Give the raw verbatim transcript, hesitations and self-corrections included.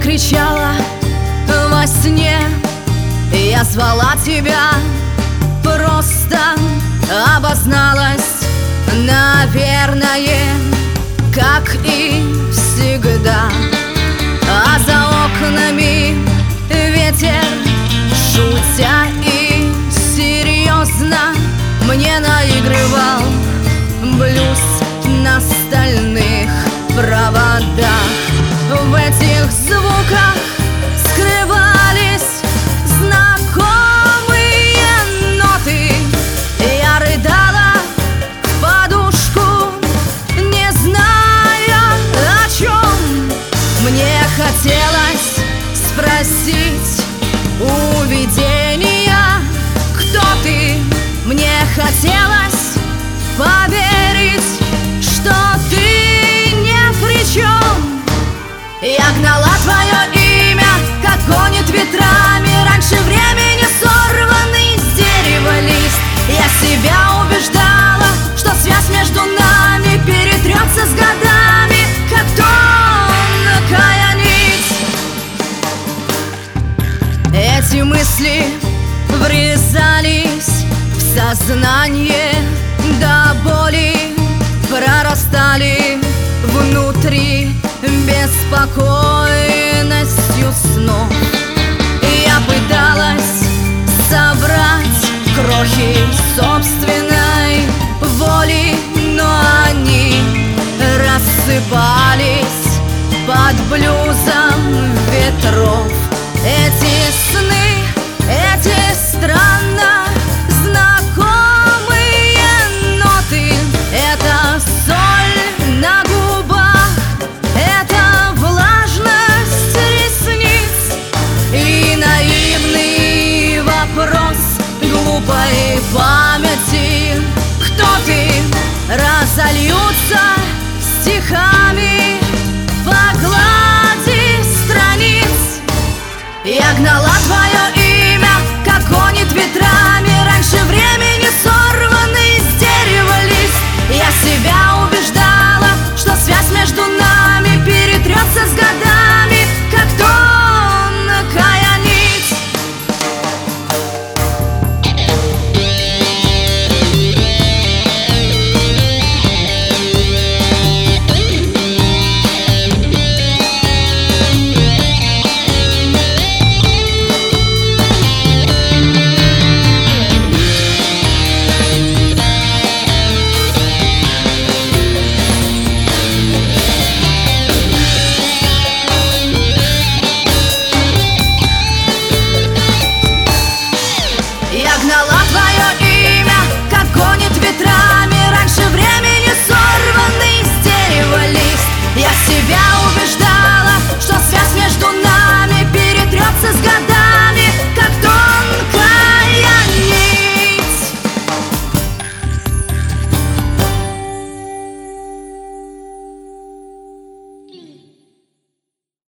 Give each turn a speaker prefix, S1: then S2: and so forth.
S1: кричала во сне, я звала тебя, просто обозналась, наверное, как и всегда. А за окнами ветер, шутя и серьезно, мне наигрывал блюз на стальных проводах. В этих звуках скрывались знакомые ноты. Я рыдала в подушку, не зная о чем. Мне хотелось спросить у видения, кто ты. Мне хотелось поверить, что ты ни при чем. Я гнала твое имя, как гонит ветрами раньше времени сорванный с дерева лист. Я себя убеждала, что связь между нами перетрется с годами, как тонкая нить. Эти мысли врезались в сознание до боли, прорастали внутри беспокойностью снов. Я пыталась собрать крохи собственной воли, но они рассыпались под блюзом ветров. Эти сны, эти странно знакомые ноты, это соль на губах, это влажность ресниц и наивный вопрос глупой памяти: кто ты? Разольются стихами по глади страниц. Я гнала твои